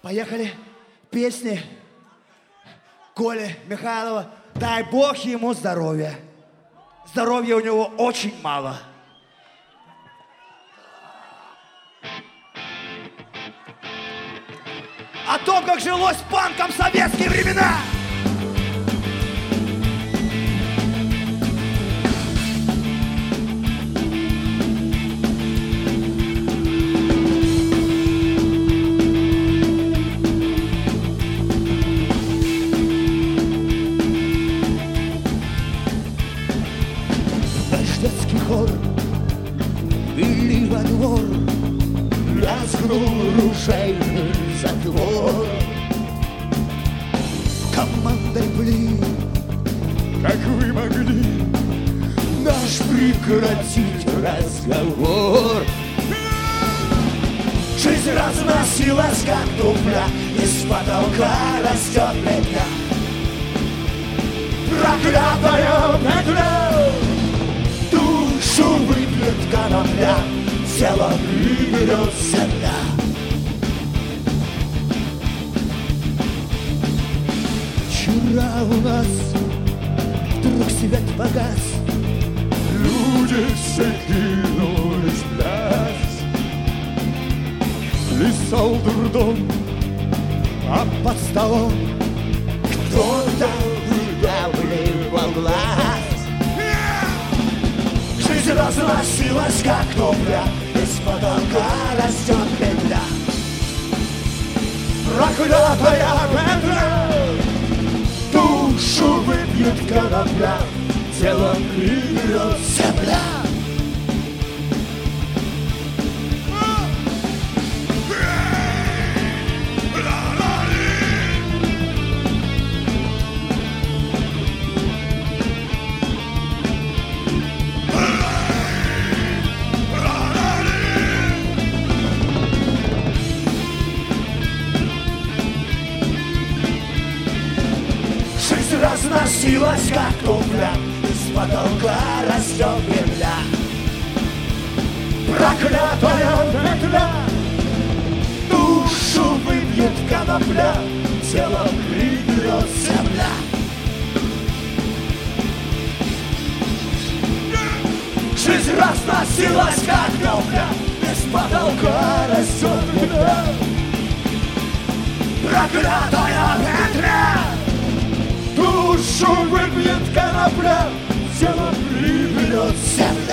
Поехали. Песни Коли Михайлова. Дай Бог ему здоровья. Здоровья у него очень мало. О том, как жилось панкам в советские времена. Детский хор вели во двор, лязгнул ружейный затвор. Командой пли, как вы могли наш прекратить разговор. Жизнь разносилась, как тупля, из потолка растет петля. Проклятая петля душу выпьет конопля, тело приберет земля. Вчера у нас вдруг свет погас, люди все кинулись в пляс. Плясал дурдом, а под столом кто-то выдавливал глаз. Жизнь разносилась, как топля, из потолка растет петля. Проклятая петля душу выпьет конопля, тело приберет земля. Разносилась, как тупля, из потолка растет петля. Проклятая петля душу выпьет конопля, тело приберет земля. Жизнь разносилась, как тупля, из потолка растет петля. Проклятая петля душу выпьет конопля, тело приберет земля.